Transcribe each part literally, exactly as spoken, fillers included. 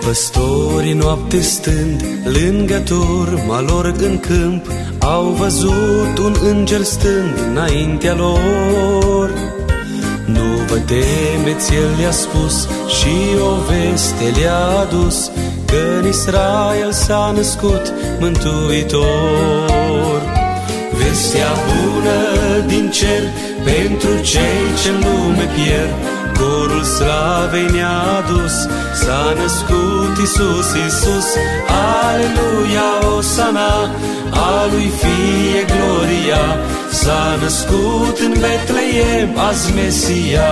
Păstorii noapte stând lângă turma lor în câmp, au văzut un înger stând înaintea lor. Nu vă temeți, el le-a spus și o veste le-a adus, că în Israel s-a născut Mântuitor. Vestea bună din cer pentru cei ce în lume pierd, corul slavei ne-a adus, s-a născut Iisus, Iisus, aleluia, Osana, a lui fie gloria, s-a născut în Betleem azi Mesia.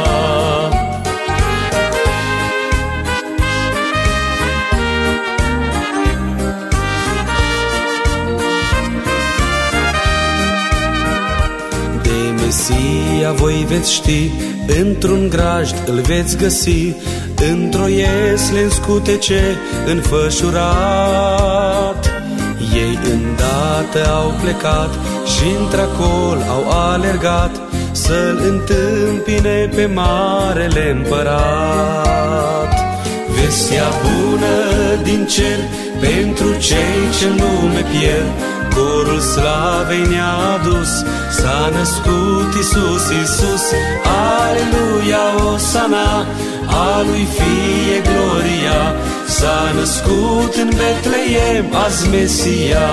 Mesia voi veți ști, într-un grajd îl veți găsi, într-o iesle în scutece înfășurat. Ei îndată au plecat și într-acol au alergat, să-l întâmpine pe marele împărat. Vestea bună din cer pentru cei ce în lume pierd, corul slavei ne-a adus, s-a născut Iisus, Iisus, aleluia, Osana, a lui fie gloria, s-a născut în Betleem azi Mesia.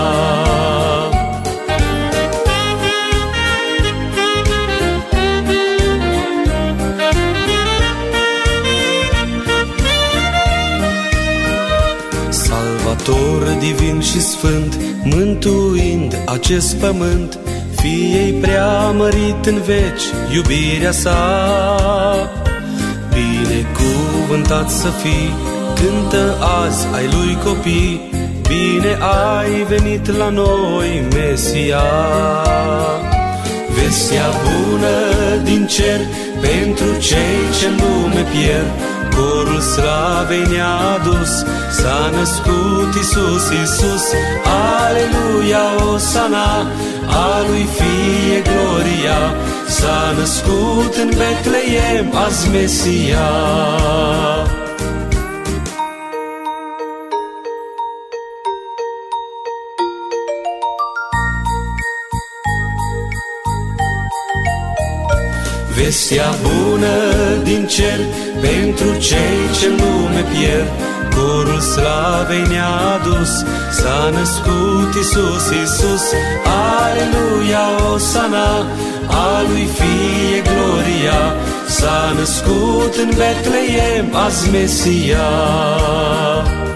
Salvator divin și sfânt, mântuind acest pământ, fie-i preamărit în veci iubirea sa. Binecuvântat să fii, cântă azi ai lui copii, bine ai venit la noi, Mesia. Vestea bună din cer pentru cei ce în lume pierd, corul slavei ne-a adus, s-a născut Iisus, Iisus, aleluia, Osana, a lui fie gloria, s-a născut în Betleem azi Mesia. Vestea bună din cer pentru cei ce în lume pierd, corul slavei ne-a adus, s-a născut Iisus, Iisus, aleluia, Osana, a lui fie gloria, s-a născut în Betleem azi Mesia.